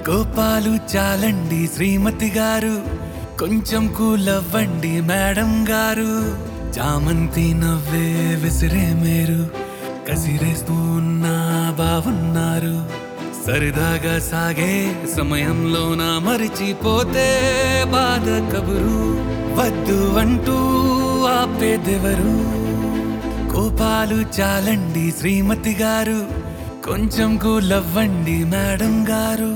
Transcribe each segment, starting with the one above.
కోపాలు చాలండి శ్రీమతి గారు, కొంచెం కూలవ్వండి మేడం గారు. చామంతి నవ్వే విసిరే మీరు, కసిరేస్తూ ఉన్నా బావున్నారు. సరదాగా సాగే సమయంలోన మరిచిపోతే బాధ కబురు, వద్దు అంటూ ఆపేదెవరు. కోపాలు చాలండి శ్రీమతి గారు, కొంచెం కూలవ్వండి మేడం గారు.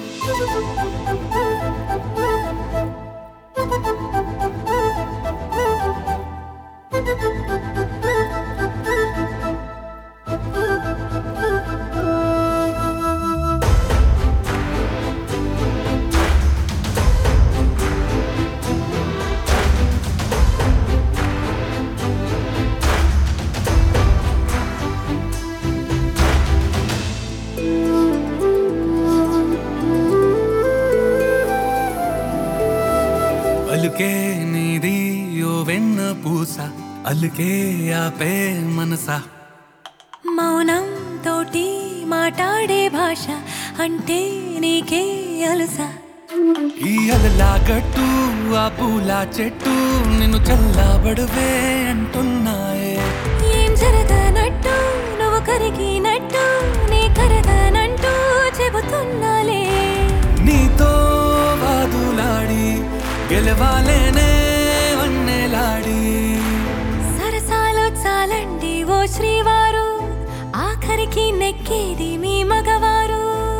అలుకే నీది ఓ వెన్న పూస, అలుకే ఆపే మనసా. మౌనం తోటి మాట్లాడే భాష అంటే నీకే అలుసా. ఈ అలలా గట్టు ఆ పూల చెట్టు నిన్ను చల్లబడువే అంటున్నాయే. ఏం జరగనట్టు నువ్వు కరిగినట్టు నీ కరగనంటూ చెబుతున్నాలే. నీతో వాదులాడి గెలవాలేనే వన్నెలాడి. సరసాలు చాలండి ఓ శ్రీవారు, ఆఖరికి నెక్కేది మీ మగవారు.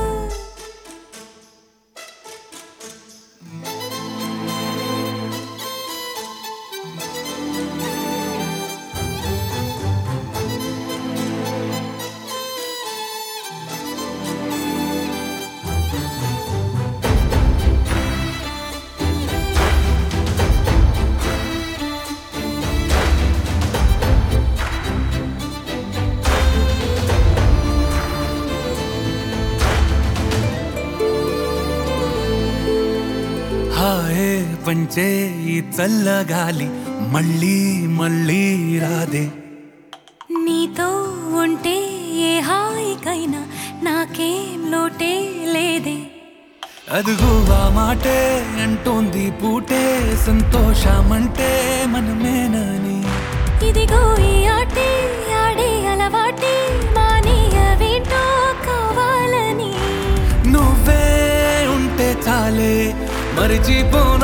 హాయే పంచే ఈ చల్లగాలి మళ్ళీ మళ్ళీ రాదే. నీతో ఉంటే ఏ హాయికైనా నాకేం లోటే లేదే. అదుగు ఆ మాటే అంటోంది పూటే, సంతోషమంటే మనమేనని. ఇదిగో ఈ ఆటే ఆడే అలవాటే మానేయవేంటో కావాలని. నువ్వే ఉంటే చాలే మరిచిపో